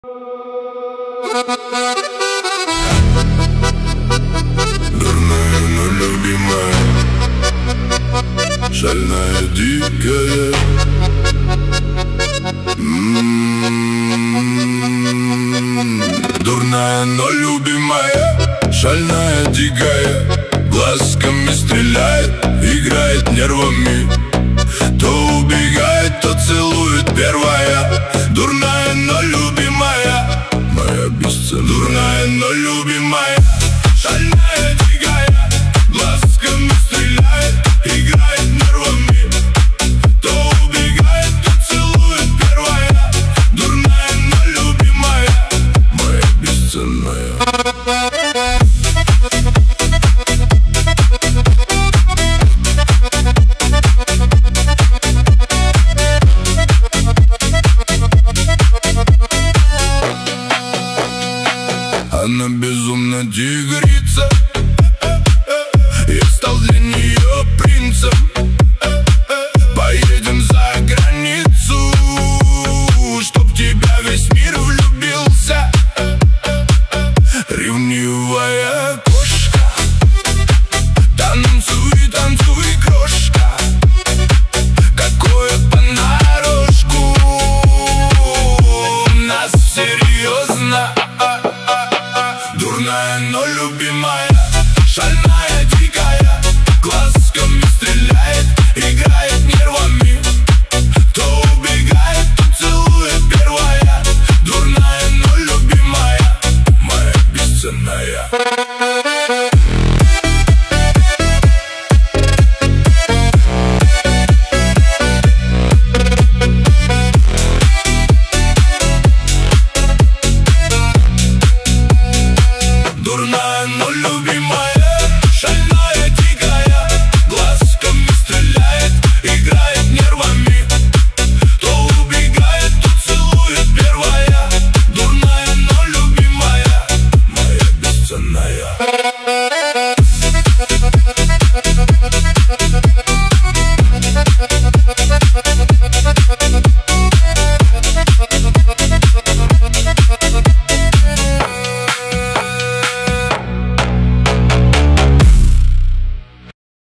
Дурная, но любимая, шальная, дикая. Дурная, но любимая, шальная, дикая, глазками стреляет, играет нервами. То убегает, то целует первая. Дурная, но любимая, моя бесценная. Дурная, но любимая, шальная, дикая, глазками стреляет, играет нервами. То убегает, то целует первая. Дурная, но любимая, моя бесценная. Она безумно тигрица, я стал для нее принцем. Поедем за границу, чтоб тебя весь мир влюбился. Ревнивая кошка, танцуй, танцуй, крошка, какое понарошку. Нас серьезно. Дурная, но любимая, шальная, дикая, глазками стреляет, играет нервами. То убегает, то целует первая. Дурная, но любимая, моя бесценная. Дурная, но любимая, шальная, дикая, глазками стреляет, играет нервами. То убегает, то целует первая. Дурная, но любимая, моя бесценная.